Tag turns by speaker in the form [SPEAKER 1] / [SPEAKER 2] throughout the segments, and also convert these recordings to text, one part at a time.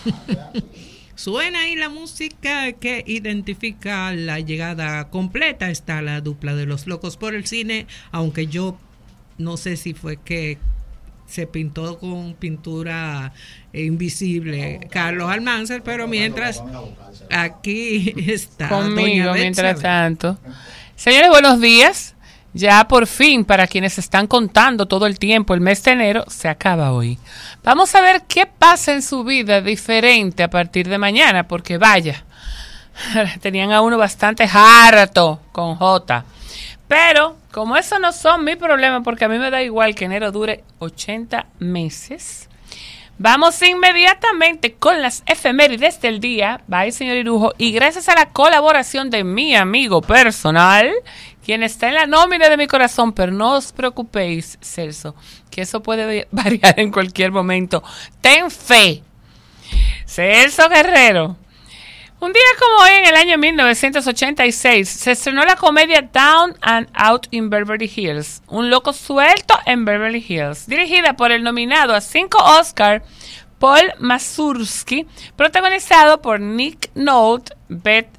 [SPEAKER 1] Suena ahí la música que identifica la llegada completa. Está la dupla de Los Locos por el Cine, aunque yo no sé si fue que se pintó con pintura invisible Carlos Almanzar, pero mientras aquí está
[SPEAKER 2] conmigo, mientras tanto. Señores, buenos días. Ya por fin, para quienes están contando todo el tiempo, el mes de enero se acaba hoy. Vamos a ver qué pasa en su vida diferente a partir de mañana, porque vaya, tenían a uno bastante harto con J. Pero, como eso no son mi problema, porque a mí me da igual que enero dure 80 meses, vamos inmediatamente con las efemérides del día. Bye, señor Irujo. Y gracias a la colaboración de mi amigo personal, quien está en la nómina de mi corazón, pero no os preocupéis, Celso, que eso puede variar en cualquier momento. Ten fe. Celso Guerrero. Un día como hoy, en el año 1986, se estrenó la comedia Down and Out in Beverly Hills, Un loco suelto en Beverly Hills, dirigida por el nominado a 5 Oscar, Paul Mazursky, protagonizado por Nick Nolte, Bette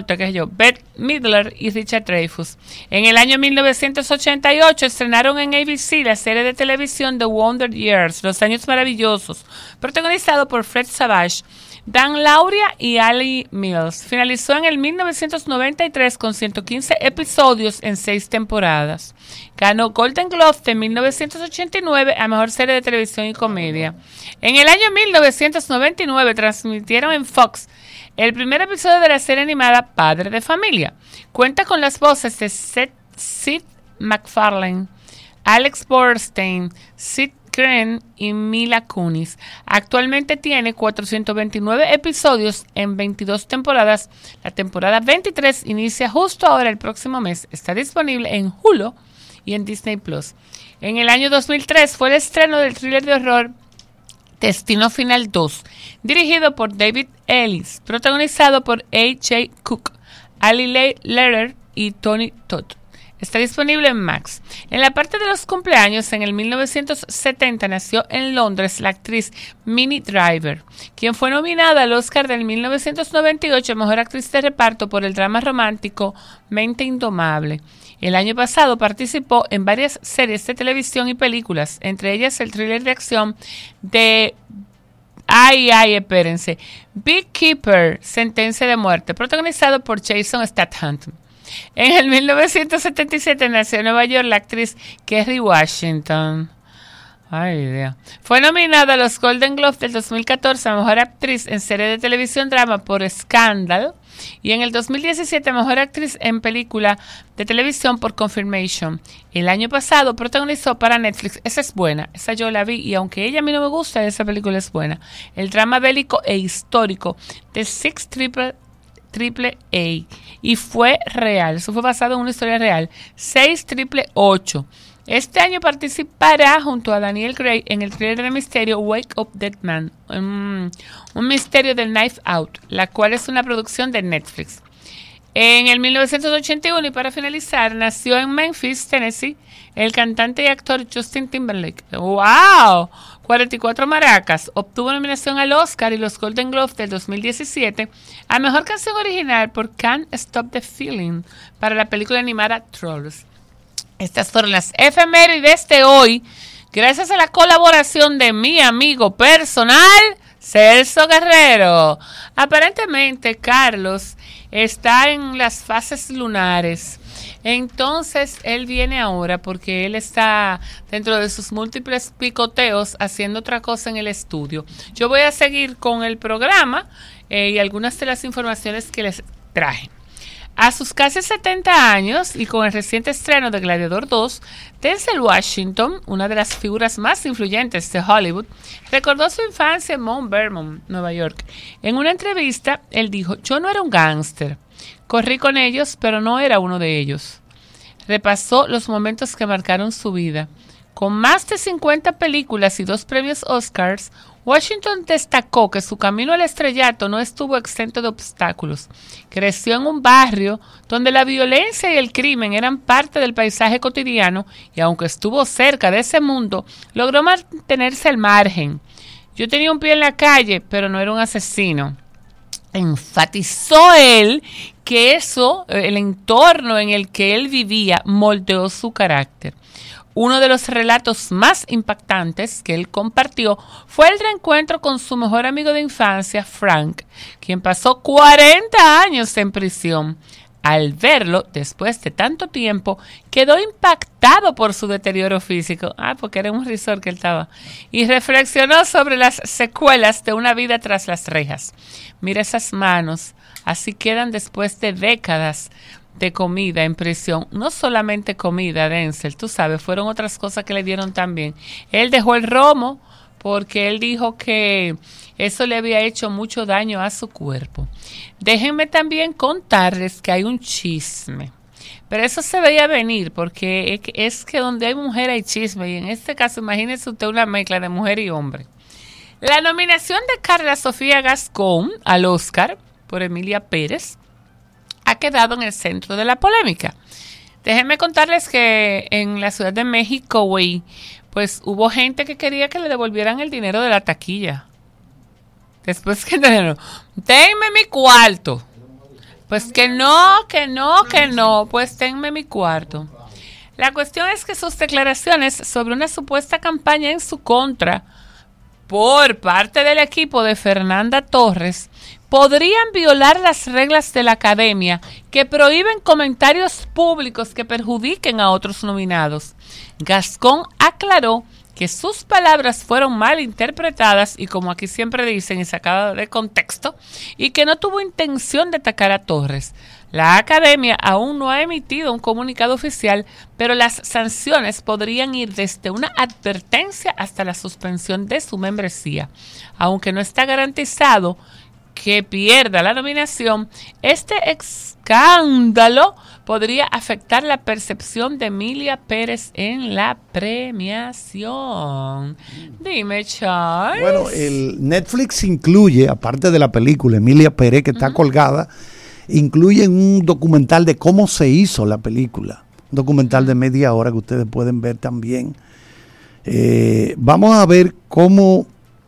[SPEAKER 2] Midler y Richard Dreyfuss. En el año 1988 estrenaron en ABC la serie de televisión The Wonder Years, Los Años Maravillosos, protagonizado por Fred Savage, Dan Lauria y Ali Mills. Finalizó en el 1993 con 115 episodios en 6 temporadas. Ganó Golden Globe de 1989 a Mejor Serie de Televisión y Comedia. En el año 1999 transmitieron en Fox el primer episodio de la serie animada Padre de Familia. Cuenta con las voces de Sid MacFarlane, Alex Borstein, Sid Green y Mila Kunis. Actualmente tiene 429 episodios en 22 temporadas. La temporada 23 inicia justo ahora el próximo mes. Está disponible en Hulu y en Disney Plus. En el año 2003 fue el estreno del thriller de horror Destino Final 2, dirigido por David Ellis, protagonizado por A.J. Cook, Ali Lehrer y Tony Todd. Está disponible en Max. En la parte de los cumpleaños, en el 1970 nació en Londres la actriz Minnie Driver, quien fue nominada al Oscar del 1998 Mejor Actriz de Reparto por el drama romántico Mente Indomable. El año pasado participó en varias series de televisión y películas, entre ellas el thriller de acción de Beekeeper, Sentencia de Muerte, protagonizado por Jason Statham. En el 1977 nació en Nueva York la actriz Kerry Washington. Ay, Dios. Fue nominada a los Golden Globes del 2014 a Mejor Actriz en Serie de Televisión Drama por Scandal, y en el 2017 Mejor Actriz en Película de Televisión por Confirmation. El año pasado protagonizó para Netflix, esa es buena, esa yo la vi, y aunque ella a mí no me gusta, esa película es buena, el drama bélico e histórico de Six Triple A, y fue real, eso fue basado en una historia real, 688. Este año participará junto a Daniel Gray en el thriller de misterio Wake Up Dead Man, un misterio del Knife Out, la cual es una producción de Netflix. En el 1981, y para finalizar, nació en Memphis, Tennessee, el cantante y actor Justin Timberlake. ¡Wow! 44 maracas. Obtuvo nominación al Oscar y los Golden Globes del 2017 a Mejor Canción Original por Can't Stop the Feeling para la película animada Trolls. Estas fueron las efemérides de hoy, gracias a la colaboración de mi amigo personal, Celso Guerrero. Aparentemente, Carlos está en las fases lunares. Entonces, él viene ahora porque él está dentro de sus múltiples picoteos haciendo otra cosa en el estudio. Yo voy a seguir con el programa y algunas de las informaciones que les traje. A sus casi 70 años y con el reciente estreno de Gladiador 2, Denzel Washington, una de las figuras más influyentes de Hollywood, recordó su infancia en Mount Vernon, Nueva York. En una entrevista, él dijo: "Yo no era un gángster. Corrí con ellos, pero no era uno de ellos". Repasó los momentos que marcaron su vida. Con más de 50 películas y 2 premios Oscars, Washington destacó que su camino al estrellato no estuvo exento de obstáculos. Creció en un barrio donde la violencia y el crimen eran parte del paisaje cotidiano y aunque estuvo cerca de ese mundo, logró mantenerse al margen. Yo tenía un pie en la calle, pero no era un asesino. Enfatizó él que eso, el entorno en el que él vivía, moldeó su carácter. Uno de los relatos más impactantes que él compartió fue el reencuentro con su mejor amigo de infancia, Frank, quien pasó 40 años en prisión. Al verlo, después de tanto tiempo, quedó impactado por su deterioro físico. Porque era un resort que él estaba. Y reflexionó sobre las secuelas de una vida tras las rejas. Mira esas manos, así quedan después de décadas de comida en prisión. No solamente comida, Denzel, tú sabes, fueron otras cosas que le dieron también. Él dejó el romo porque él dijo que eso le había hecho mucho daño a su cuerpo. Déjenme también contarles que hay un chisme, pero eso se veía venir porque es que donde hay mujer hay chisme, y en este caso imagínese usted una mezcla de mujer y hombre. La nominación de Carla Sofía Gascón al Oscar por Emilia Pérez ha quedado en el centro de la polémica. Déjenme contarles que en la Ciudad de México, pues hubo gente que quería que le devolvieran el dinero de la taquilla. Después que denme mi cuarto. Pues que no, pues denme mi cuarto. La cuestión es que sus declaraciones sobre una supuesta campaña en su contra por parte del equipo de Fernanda Torres podrían violar las reglas de la academia que prohíben comentarios públicos que perjudiquen a otros nominados. Gascón aclaró que sus palabras fueron mal interpretadas y, como aquí siempre dicen, y sacadas de contexto, y que no tuvo intención de atacar a Torres. La academia aún no ha emitido un comunicado oficial, pero las sanciones podrían ir desde una advertencia hasta la suspensión de su membresía. Aunque no está garantizado que pierda la nominación, este escándalo podría afectar la percepción de Emilia Pérez en la premiación. Dime, Charles.
[SPEAKER 3] Bueno, el Netflix incluye, aparte de la película Emilia Pérez, que está colgada, incluye un documental de cómo se hizo la película. Un documental de media hora que ustedes pueden ver también. Vamos a ver cómo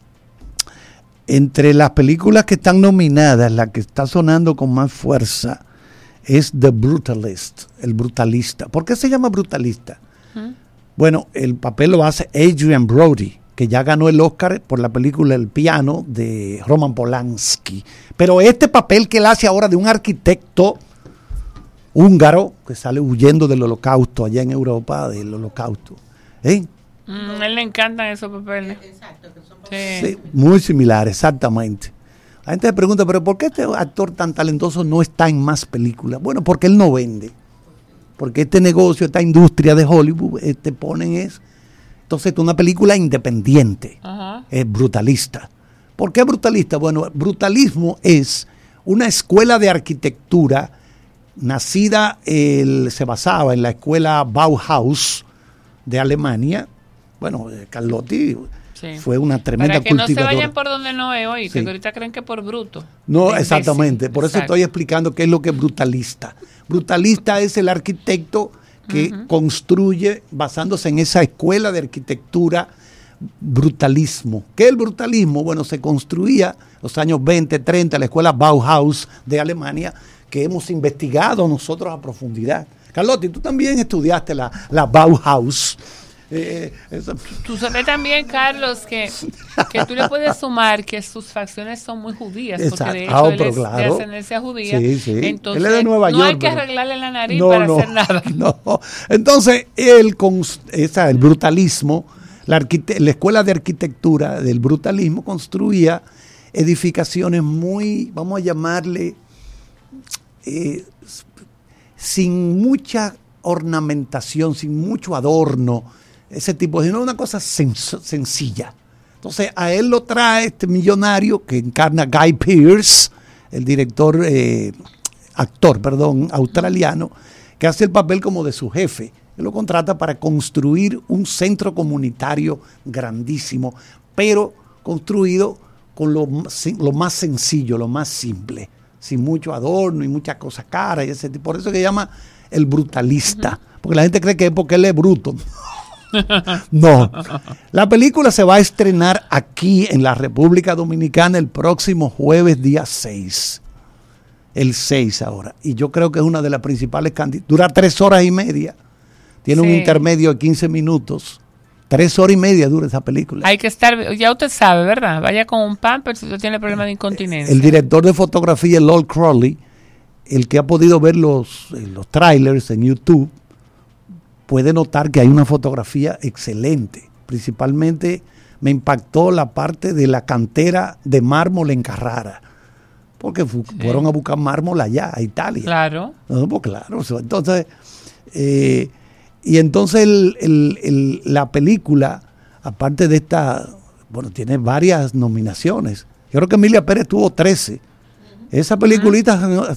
[SPEAKER 3] entre las películas que están nominadas, la que está sonando con más fuerza es The Brutalist, el brutalista. ¿Por qué se llama brutalista? Bueno, el papel lo hace Adrian Brody, que ya ganó el Oscar por la película El piano de Roman Polanski. Pero este papel que él hace ahora de un arquitecto húngaro que sale huyendo del holocausto allá en Europa, del holocausto.
[SPEAKER 2] Él le encantan esos papeles.
[SPEAKER 1] Exacto, que son
[SPEAKER 3] sí, muy similar, exactamente. La gente se pregunta, pero ¿por qué este actor tan talentoso no está en más películas? Bueno, porque él no vende. Porque este negocio, esta industria de Hollywood, ponen es... Entonces, una película independiente, es brutalista. ¿Por qué brutalista? Bueno, brutalismo es una escuela de arquitectura nacida, se basaba en la escuela Bauhaus de Alemania. Bueno, Carlotti fue una tremenda cultivadora.
[SPEAKER 2] Para que no se vayan por donde no es hoy, que ahorita creen que por bruto.
[SPEAKER 3] No, exactamente. Por eso estoy explicando qué es lo que es brutalista. Brutalista es el arquitecto que construye basándose en esa escuela de arquitectura brutalismo. ¿Qué es el brutalismo? Bueno, se construía en los años 20, 30, la escuela Bauhaus de Alemania, que hemos investigado nosotros a profundidad. Carlotti, tú también estudiaste la Bauhaus.
[SPEAKER 2] Tú sabes también, Carlos, que tú le puedes sumar que sus facciones son muy judías, porque de hecho él es de ascendencia judía. Sí. Entonces, él es de Nueva York, hay que arreglarle la nariz para hacer nada.
[SPEAKER 3] No. Entonces, el brutalismo, la escuela de arquitectura del brutalismo construía edificaciones muy, vamos a llamarle, sin mucha ornamentación, sin mucho adorno, ese tipo, sino una cosa sencilla. Entonces a él lo trae este millonario que encarna Guy Pearce, el actor australiano, que hace el papel como de su jefe. Él lo contrata para construir un centro comunitario grandísimo, pero construido con lo más sencillo, lo más simple, sin mucho adorno y muchas cosas caras y ese tipo. Por eso que llama el brutalista, porque la gente cree que es porque él es bruto. No. La película se va a estrenar aquí en la República Dominicana el próximo jueves, día 6. El 6 ahora. Y yo creo que es una de las principales candidaturas. Dura 3 horas y media. Tiene un intermedio de 15 minutos. 3 horas y media dura esa película.
[SPEAKER 2] Hay que estar, ya usted sabe, ¿verdad? Vaya con un pamper si usted tiene problemas de incontinencia.
[SPEAKER 3] El director de fotografía, Lord Crowley, el que ha podido ver los trailers en YouTube, puede notar que hay una fotografía excelente. Principalmente me impactó la parte de la cantera de mármol en Carrara, porque fueron a buscar mármol allá, a Italia.
[SPEAKER 2] Claro.
[SPEAKER 3] No, pues claro. Entonces, y entonces la película, aparte de esta, bueno, tiene varias nominaciones. Yo creo que Emilia Pérez tuvo 13. Esa peliculita,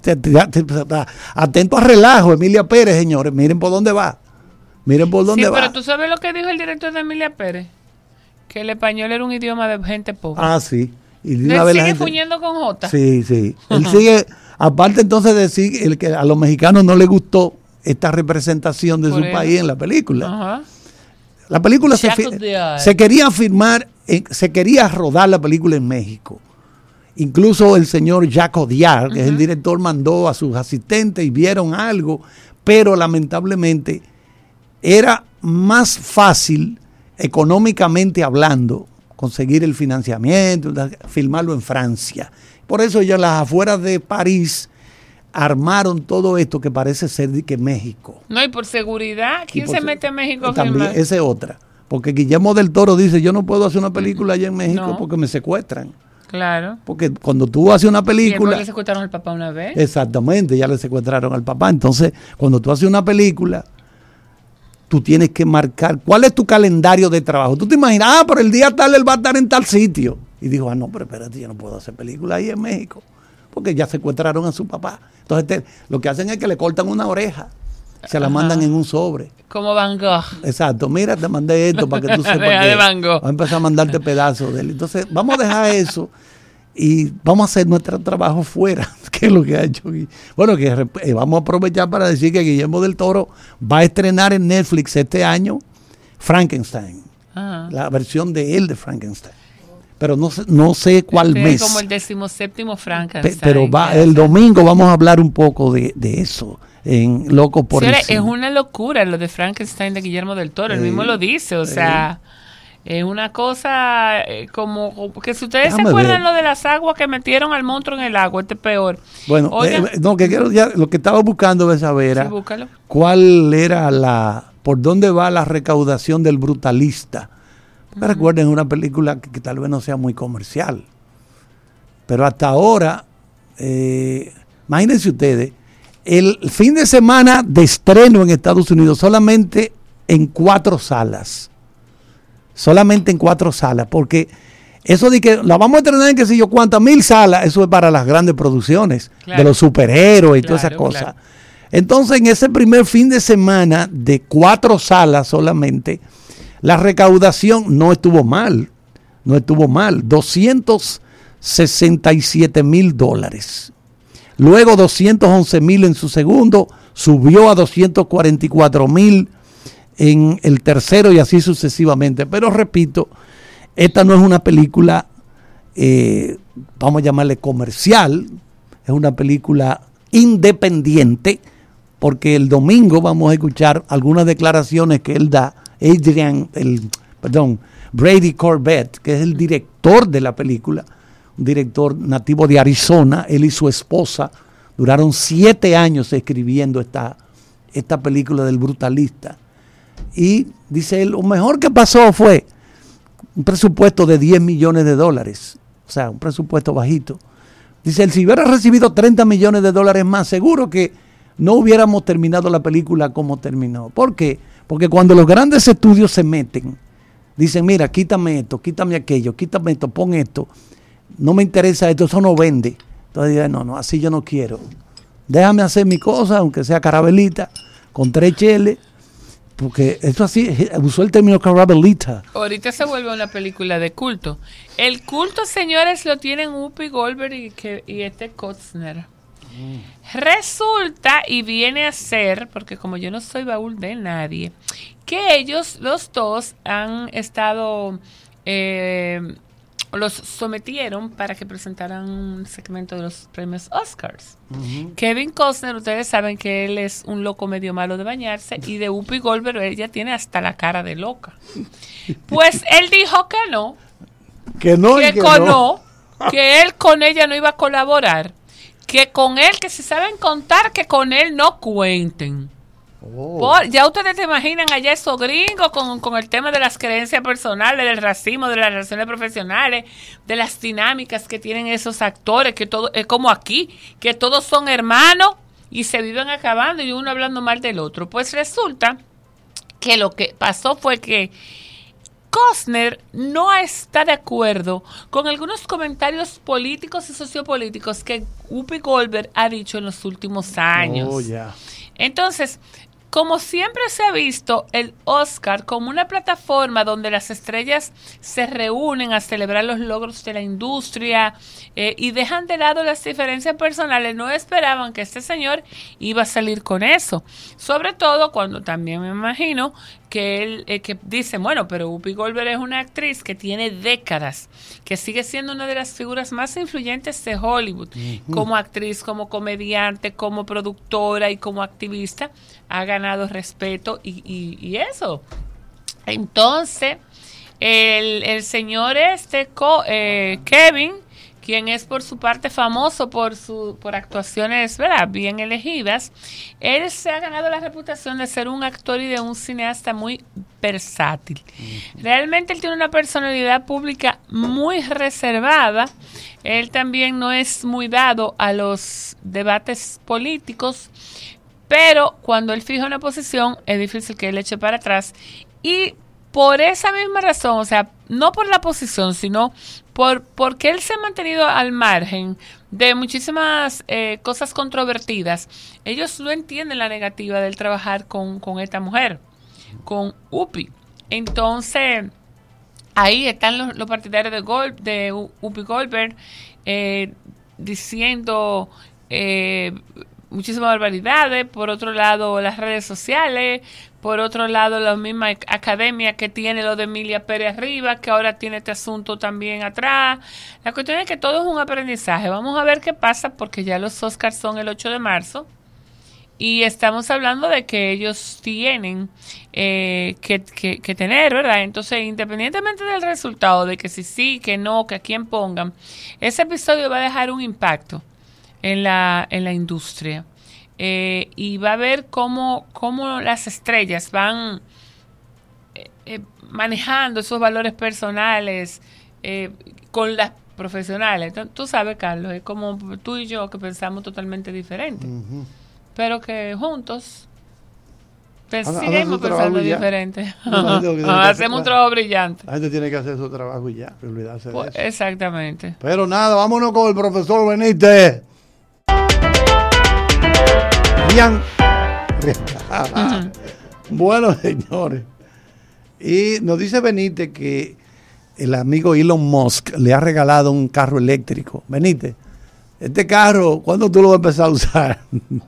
[SPEAKER 3] atento a relajo, Emilia Pérez, señores, miren por dónde va. Miren por dónde va.
[SPEAKER 2] Pero tú sabes lo que dijo el director de Emilia Pérez, que el español era un idioma de gente pobre.
[SPEAKER 3] Ah, sí. Y
[SPEAKER 2] ¿Él sigue fuñendo con J?
[SPEAKER 3] Sí, sí. Él sigue, aparte entonces de decir que a los mexicanos no les gustó esta representación de su país en la película.
[SPEAKER 2] Ajá.
[SPEAKER 3] La película se quería filmar, se quería rodar la película en México. Incluso el señor Jacques Audiard, que es el director, mandó a sus asistentes y vieron algo, pero lamentablemente era más fácil, económicamente hablando, conseguir el financiamiento, filmarlo en Francia. Por eso ya las afueras de París armaron todo esto que parece ser de que México.
[SPEAKER 2] No, y por seguridad, ¿quién se mete a México a
[SPEAKER 3] también,
[SPEAKER 2] filmar?
[SPEAKER 3] esa es otra. Porque Guillermo del Toro dice, yo no puedo hacer una película allá en México porque me secuestran.
[SPEAKER 2] Claro.
[SPEAKER 3] Porque cuando tú haces una película...
[SPEAKER 2] ¿Y le secuestraron al papá una vez?
[SPEAKER 3] Exactamente, ya le secuestraron al papá. Entonces, cuando tú haces una película, tú tienes que marcar cuál es tu calendario de trabajo. Tú te imaginas, pero el día tal él va a estar en tal sitio. Y dijo, no, pero espérate, yo no puedo hacer película ahí en México, porque ya secuestraron a su papá. Entonces, lo que hacen es que le cortan una oreja, se la mandan en un sobre.
[SPEAKER 2] Como Van Gogh.
[SPEAKER 3] Exacto, mira, te mandé esto para que tú sepas
[SPEAKER 2] de Van Gogh.
[SPEAKER 3] Voy a empezar a mandarte pedazos de él. Entonces, vamos a dejar eso y vamos a hacer nuestro trabajo fuera, que es lo que ha hecho. Bueno, que vamos a aprovechar para decir que Guillermo del Toro va a estrenar en Netflix este año Frankenstein, la versión de él de Frankenstein. Pero no sé cuál mes.
[SPEAKER 2] Como el 17º Frankenstein.
[SPEAKER 3] Pero el domingo vamos a hablar un poco de eso en Loco por el Cine.
[SPEAKER 2] Es una locura lo de Frankenstein de Guillermo del Toro, él mismo lo dice, o sea, es una cosa como que si ustedes se acuerdan lo de las aguas que metieron al monstruo en el agua, este es peor.
[SPEAKER 3] Bueno, que quiero lo que estaba buscando de saber era cuál era por dónde va la recaudación del Brutalista. Recuerden, es una película que tal vez no sea muy comercial, pero hasta ahora, imagínense ustedes, el fin de semana de estreno en Estados Unidos solamente en 4 salas. Solamente en 4 salas, porque eso de que la vamos a estrenar en qué sé yo cuántas 1000 salas, eso es para las grandes producciones, de los superhéroes y todas esas cosas. Claro. Entonces, en ese primer fin de semana de 4 salas solamente, la recaudación no estuvo mal, $267,000. Luego $211,000 en su segundo, subió a $244,000 en el tercero y así sucesivamente. Pero repito, esta no es una película, vamos a llamarle comercial, es una película independiente, porque el domingo vamos a escuchar algunas declaraciones que él da, Brady Corbett, que es el director de la película, un director nativo de Arizona. Él y su esposa duraron 7 años escribiendo esta película del Brutalista. Y dice él, lo mejor que pasó fue un presupuesto de $10 millones, o sea, un presupuesto bajito. Dice él, si hubiera recibido $30 millones más, seguro que no hubiéramos terminado la película como terminó. ¿Por qué? Porque cuando los grandes estudios se meten, dicen, mira, quítame esto, quítame aquello, quítame esto, pon esto, no me interesa esto, eso no vende. Entonces dirán, no, así yo no quiero. Déjame hacer mi cosa, aunque sea carabelita, con 3 cheles, porque eso así, usó el término carabelita.
[SPEAKER 2] Ahorita se vuelve una película de culto. El culto, señores, lo tienen Whoopi Goldberg y este Costner. Resulta y viene a ser, porque como yo no soy baúl de nadie, que ellos, los dos, han estado, los sometieron para que presentaran un segmento de los premios Oscars. Kevin Costner, ustedes saben que él es un loco medio malo de bañarse, y de Whoopi Goldberg ella tiene hasta la cara de loca. Pues él dijo que no, que él con ella no iba a colaborar, que con él, que si saben contar, que con él no cuenten. Ya ustedes te imaginan allá esos gringos con el tema de las creencias personales, del racismo, de las relaciones profesionales, de las dinámicas que tienen esos actores, que todo es como aquí, que todos son hermanos y se viven acabando y uno hablando mal del otro. Pues resulta que lo que pasó fue que Costner no está de acuerdo con algunos comentarios políticos y sociopolíticos que Whoopi Goldberg ha dicho en los últimos años. Entonces, como siempre se ha visto el Oscar como una plataforma donde las estrellas se reúnen a celebrar los logros de la industria y dejan de lado las diferencias personales, no esperaban que este señor iba a salir con eso. Sobre todo cuando también me imagino que él que dice, bueno, pero Whoopi Goldberg es una actriz que tiene décadas, que sigue siendo una de las figuras más influyentes de Hollywood, como actriz, como comediante, como productora y como activista, ha ganado respeto y eso. Entonces, el señor Kevin, quien es por su parte famoso por actuaciones, ¿verdad?, bien elegidas, él se ha ganado la reputación de ser un actor y de un cineasta muy versátil. Realmente él tiene una personalidad pública muy reservada. Él también no es muy dado a los debates políticos, pero cuando él fija una posición es difícil que él eche para atrás, y por esa misma razón, o sea, no por la posición, sino porque él se ha mantenido al margen de muchísimas cosas controvertidas. Ellos no entienden la negativa del trabajar con esta mujer, con Whoopi. Entonces, ahí están los partidarios de Whoopi Goldberg diciendo muchísimas barbaridades. Por otro lado, las redes sociales. Por otro lado, la misma academia que tiene lo de Emilia Pérez arriba, que ahora tiene este asunto también atrás. La cuestión es que todo es un aprendizaje. Vamos a ver qué pasa, porque ya los Oscars son el 8 de marzo. Y estamos hablando de que ellos tienen que tener, ¿verdad? Entonces, independientemente del resultado, de que si sí, que no, que a quién pongan, ese episodio va a dejar un impacto en la industria. Y va a ver cómo las estrellas van manejando esos valores personales con las profesionales. Entonces, tú sabes, Carlos, es como tú y yo que pensamos totalmente diferente, pero que juntos seguimos pensando diferente. Hacemos un trabajo brillante.
[SPEAKER 3] La gente tiene que hacer su trabajo y ya, olvidarse de eso.
[SPEAKER 2] Exactamente.
[SPEAKER 3] Pero nada, vámonos con el profesor Benítez. Bien. Bueno, señores, y nos dice Benítez que el amigo Elon Musk le ha regalado un carro eléctrico. Benítez, este carro, ¿cuándo tú lo vas a empezar a usar?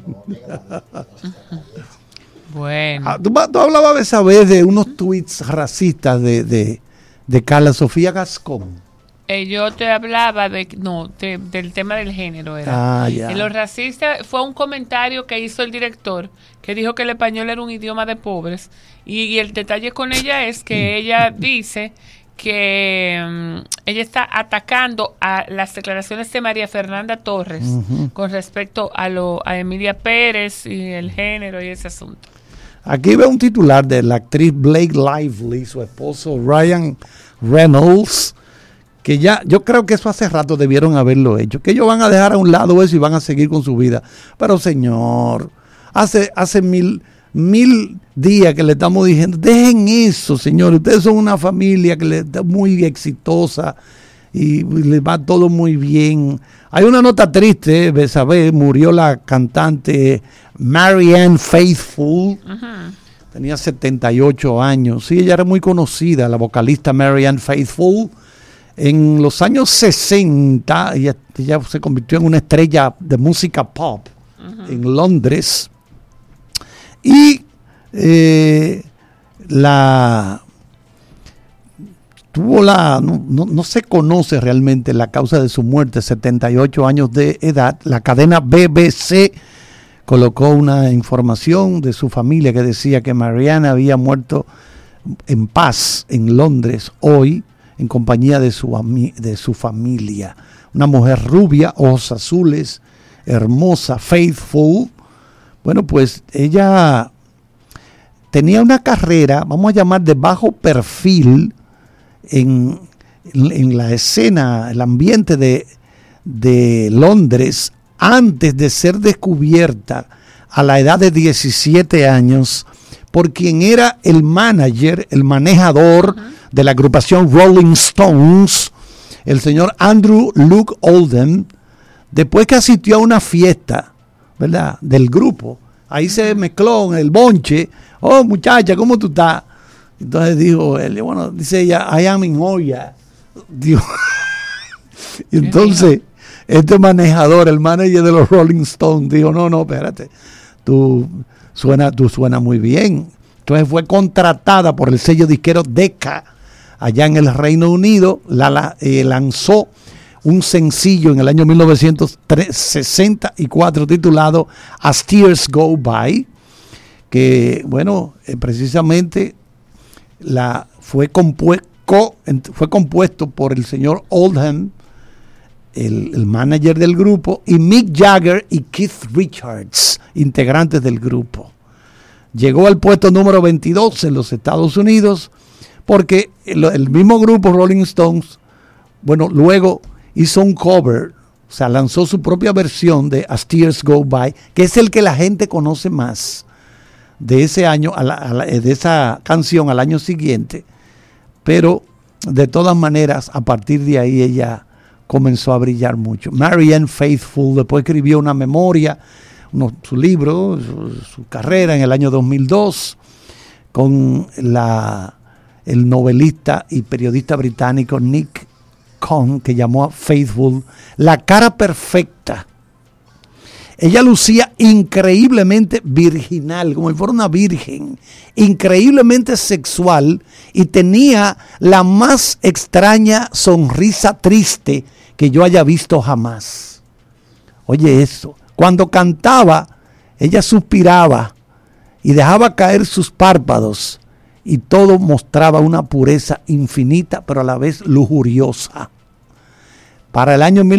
[SPEAKER 2] Bueno.
[SPEAKER 3] Tú hablabas esa vez de unos tweets racistas de Carla Sofía Gascón.
[SPEAKER 2] Yo te hablaba del tema del género. Era.
[SPEAKER 3] Ya.
[SPEAKER 2] En los racistas fue un comentario que hizo el director, que dijo que el español era un idioma de pobres. Y el detalle con ella es que ella dice que ella está atacando a las declaraciones de María Fernanda Torres con respecto a Emilia Pérez y el género y ese asunto.
[SPEAKER 3] Aquí veo un titular de la actriz Blake Lively, su esposo Ryan Reynolds, que ya, yo creo que eso hace rato debieron haberlo hecho, que ellos van a dejar a un lado eso y van a seguir con su vida. Pero señor, hace mil días que le estamos diciendo, dejen eso, señor, ustedes son una familia que le está muy exitosa y les va todo muy bien. Hay una nota triste, Besabé, murió la cantante Marianne Faithfull. Tenía 78 años, sí, ella era muy conocida, la vocalista Marianne Faithfull. En los años 60, ella se convirtió en una estrella de música pop en Londres. Y no se conoce realmente la causa de su muerte, 78 años de edad. La cadena BBC colocó una información de su familia que decía que Marianne había muerto en paz en Londres hoy, en compañía de su familia. Una mujer rubia, ojos azules, hermosa, faithful. Bueno, pues ella tenía una carrera, vamos a llamar de bajo perfil, en la escena, el ambiente de Londres, antes de ser descubierta a la edad de 17 años por quien era el manager, el manejador de la agrupación Rolling Stones, el señor Andrew Luke Oldham, después que asistió a una fiesta, ¿verdad?, del grupo. Ahí se mezcló en el bonche. Oh, muchacha, ¿cómo tú estás? Entonces dijo él, bueno, dice ella, I am in Oya. Dijo. Y entonces, este manejador, el manager de los Rolling Stones, dijo, no, espérate, tú suenas muy bien. Entonces fue contratada por el sello disquero Decca, allá en el Reino Unido, lanzó un sencillo en el año 1964 titulado As Tears Go By, que, bueno, precisamente fue compuesto por el señor Oldham, el manager del grupo, y Mick Jagger y Keith Richards, integrantes del grupo. Llegó al puesto número 22 en los Estados Unidos porque el mismo grupo Rolling Stones, bueno, luego hizo un cover, o sea, lanzó su propia versión de As Tears Go By, que es el que la gente conoce más de ese año, de esa canción al año siguiente. Pero de todas maneras, a partir de ahí ella comenzó a brillar mucho. Marianne Faithfull después escribió una memoria, su libro, su carrera en el año 2002 con el novelista y periodista británico Nick Cohn, que llamó a Faithfull la cara perfecta. Ella lucía increíblemente virginal, como si fuera una virgen, increíblemente sexual, y tenía la más extraña sonrisa triste que yo haya visto jamás. Oye eso, cuando cantaba, ella suspiraba y dejaba caer sus párpados, y todo mostraba una pureza infinita, pero a la vez lujuriosa. Para el año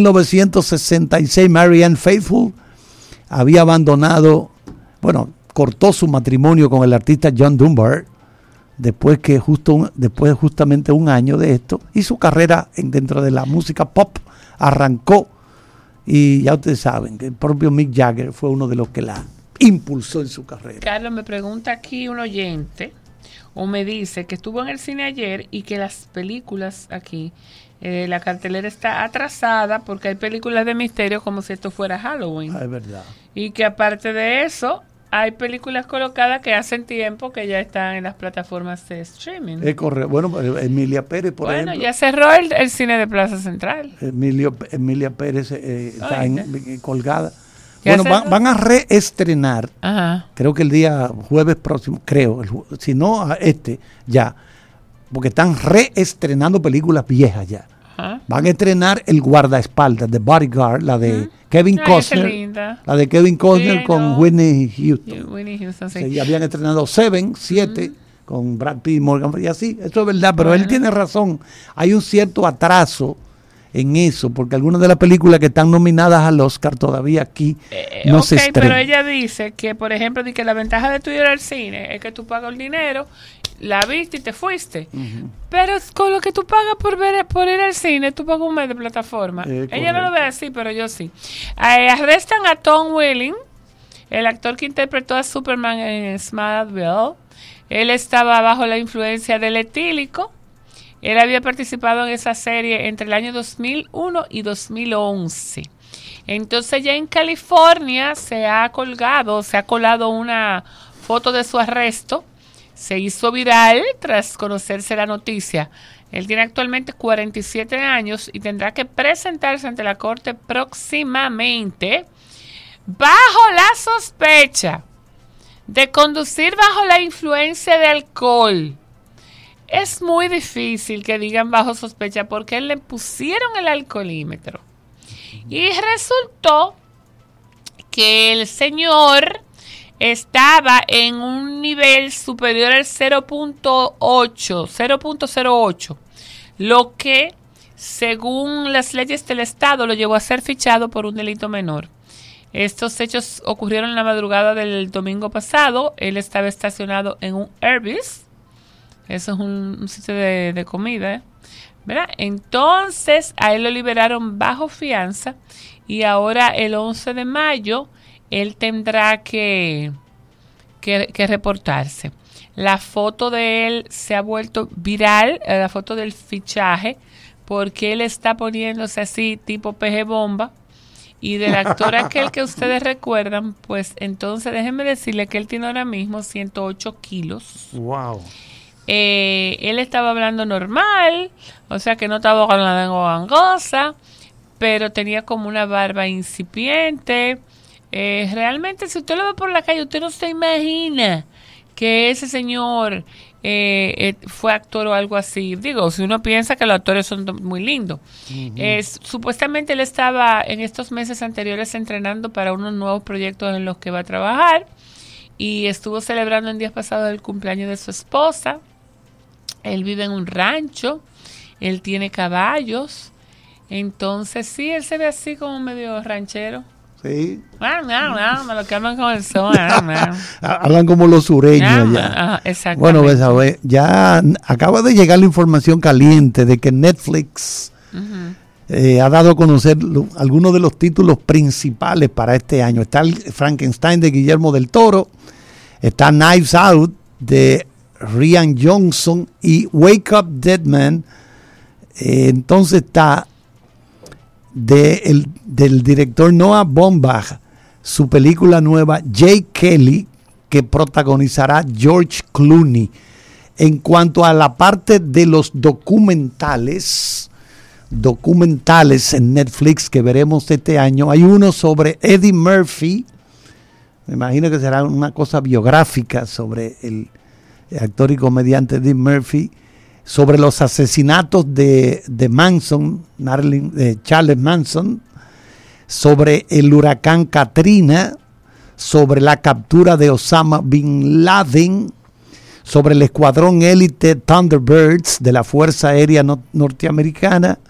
[SPEAKER 3] 1966, Marianne Faithfull había abandonado, cortó su matrimonio con el artista John Dunbar, después justamente un año de esto, y su carrera dentro de la música pop arrancó, y ya ustedes saben que el propio Mick Jagger fue uno de los que la impulsó en su carrera.
[SPEAKER 2] Carlos, me pregunta aquí un oyente, o me dice que estuvo en el cine ayer y que las películas aquí, la cartelera está atrasada porque hay películas de misterio como si esto fuera Halloween.
[SPEAKER 3] Es verdad.
[SPEAKER 2] Y que aparte de eso, hay películas colocadas que hacen tiempo que ya están en las plataformas de streaming.
[SPEAKER 3] Es correcto. Bueno, Emilia Pérez, por ejemplo.
[SPEAKER 2] Bueno, ya cerró el cine de Plaza Central.
[SPEAKER 3] Emilia Pérez está colgada. Bueno, van a reestrenar, creo que el día jueves próximo, si no ya, porque están reestrenando películas viejas ya. Van a estrenar El Guardaespaldas, The Bodyguard, la de Kevin Costner, sí, con Whitney Houston. Sí. Ya habían estrenado 7 con Brad Pitt y Morgan Freeman, y así, eso es verdad, pero él tiene razón, hay un cierto atraso en eso, porque algunas de las películas que están nominadas al Oscar todavía aquí no se estrenan.
[SPEAKER 2] Pero ella dice que, por ejemplo, que la ventaja de tu ir al cine es que tú pagas el dinero, la viste y te fuiste. Pero con lo que tú pagas por ir al cine, tú pagas un mes de plataforma. Ella no lo ve así, pero yo sí. Arrestan a Tom Welling, el actor que interpretó a Superman en Smallville. Él estaba bajo la influencia del etílico. Él había participado en esa serie entre el año 2001 y 2011. Entonces ya en California se ha colado una foto de su arresto. se hizo viral tras conocerse la noticia. Él tiene actualmente 47 años y tendrá que presentarse ante la corte próximamente bajo la sospecha de conducir bajo la influencia de alcohol. Es muy difícil que digan bajo sospecha porque él le pusieron el alcoholímetro. Y resultó que el señor estaba en un nivel superior al 0.08, lo que, según las leyes del estado, lo llevó a ser fichado por un delito menor. Estos hechos ocurrieron en la madrugada del domingo pasado. Él estaba estacionado en un Arby's. Eso es un sitio de comida, ¿verdad? Entonces, a él lo liberaron bajo fianza y ahora el 11 de mayo él tendrá que reportarse. La foto de él se ha vuelto viral, la foto del fichaje, porque él está poniéndose así tipo peje bomba. Y del actor aquel que ustedes recuerdan, pues entonces déjenme decirle que él tiene ahora mismo 108 kilos.
[SPEAKER 3] Wow.
[SPEAKER 2] Él estaba hablando normal, o sea que no estaba con la lengua gangosa, pero tenía como una barba incipiente. Realmente, si usted lo ve por la calle, usted no se imagina que ese señor fue actor o algo así. Digo, si uno piensa que los actores son muy lindos. Uh-huh. Supuestamente él estaba en estos meses anteriores entrenando para unos nuevos proyectos en los que va a trabajar y estuvo celebrando en días pasados el cumpleaños de su esposa. Él vive en un rancho, él tiene caballos, entonces sí, él se ve así como medio ranchero.
[SPEAKER 3] Sí.
[SPEAKER 2] Me lo queman con el son.
[SPEAKER 3] Hablan como los sureños ya.
[SPEAKER 2] Exactamente.
[SPEAKER 3] Bueno, pues a ver, ya acaba de llegar la información caliente de que Netflix ha dado a conocer algunos de los títulos principales para este año. Está el Frankenstein de Guillermo del Toro, está Knives Out de Rian Johnson y Wake Up Dead Man. Entonces está del director Noah Baumbach, su película nueva Jake Kelly, que protagonizará George Clooney. En cuanto a la parte de los documentales en Netflix que veremos este año, hay uno sobre Eddie Murphy. Me imagino que será una cosa biográfica sobre el actor y comediante Eddie Murphy, sobre los asesinatos de Manson, de Charles Manson, sobre el huracán Katrina, sobre la captura de Osama Bin Laden, sobre el escuadrón élite Thunderbirds de la Fuerza Aérea Norteamericana,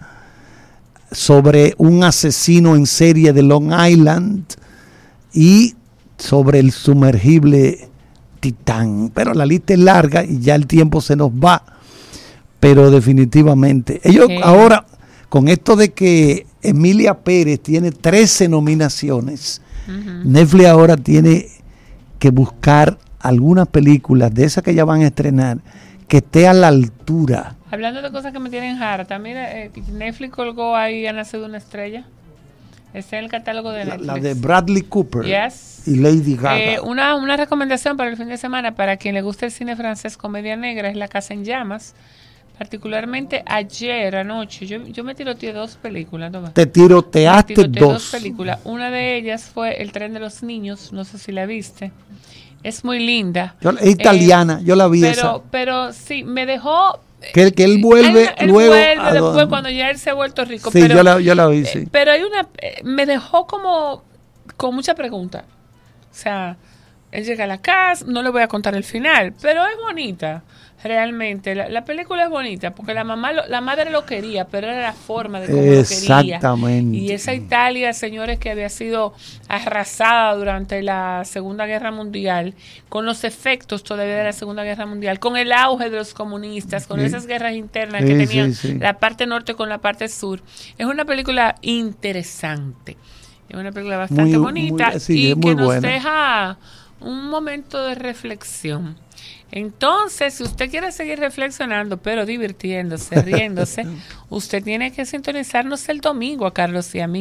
[SPEAKER 3] sobre un asesino en serie de Long Island y sobre el sumergible Titán. Pero la lista es larga y ya el tiempo se nos va. Pero definitivamente, ellos ahora, con esto de que Emilia Pérez tiene 13 nominaciones, Netflix ahora tiene que buscar algunas películas de esas que ya van a estrenar que esté a la altura.
[SPEAKER 2] Hablando de cosas que me tienen harta, mira, Netflix colgó ahí Ha nacido una estrella. Está en el catálogo de Netflix.
[SPEAKER 3] La de Bradley Cooper
[SPEAKER 2] yes.
[SPEAKER 3] y Lady Gaga.
[SPEAKER 2] Una recomendación para el fin de semana, para quien le guste el cine francés, comedia negra, es La casa en llamas. Particularmente ayer anoche, yo me tiroteé 2 películas. ¿No?
[SPEAKER 3] Te tiroteaste dos
[SPEAKER 2] películas. Una de ellas fue El tren de los niños, no sé si la viste. Es muy linda.
[SPEAKER 3] Es italiana, yo la vi esa.
[SPEAKER 2] Pero sí, me dejó...
[SPEAKER 3] Que él vuelve luego.
[SPEAKER 2] Después cuando ya él se ha vuelto rico.
[SPEAKER 3] Sí, pero, yo la vi, sí.
[SPEAKER 2] Pero hay me dejó como con mucha pregunta. O sea, él llega a la casa, no le voy a contar el final, pero es bonita. Realmente, la película es bonita porque la madre lo quería, pero era la forma de cómo lo quería.
[SPEAKER 3] Exactamente.
[SPEAKER 2] Y esa Italia, señores, que había sido arrasada durante la Segunda Guerra Mundial, con los efectos todavía de la Segunda Guerra Mundial, con el auge de los comunistas, con esas guerras internas que tenían la parte norte con la parte sur. Es una película interesante. Es una película bastante bonita y que nos deja un momento de reflexión. Entonces, si usted quiere seguir reflexionando, pero divirtiéndose, riéndose, usted tiene que sintonizarnos el domingo a Carlos y a mí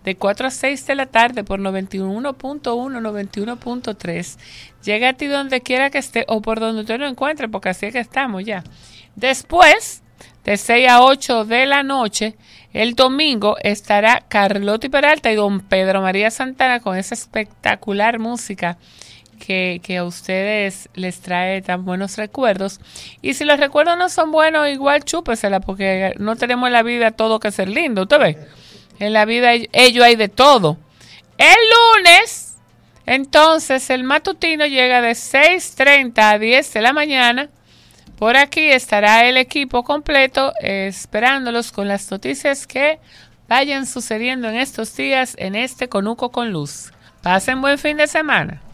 [SPEAKER 2] de 4 a 6 de la tarde por 91.1, 91.3. Llega a ti donde quiera que esté o por donde usted lo encuentre, porque así es que estamos ya. Después, de 6 a 8 de la noche, el domingo estará Carlotti Peralta y don Pedro María Santana con esa espectacular música que a ustedes les trae tan buenos recuerdos. Y si los recuerdos no son buenos, igual chúpesela, porque no tenemos en la vida todo que ser lindo, ¿usted ve? En la vida ello hay de todo. El lunes, entonces, el matutino llega de 6:30 a 10 de la mañana. Por aquí estará el equipo completo esperándolos con las noticias que vayan sucediendo en estos días en este Conuco con Luz. Pasen buen fin de semana.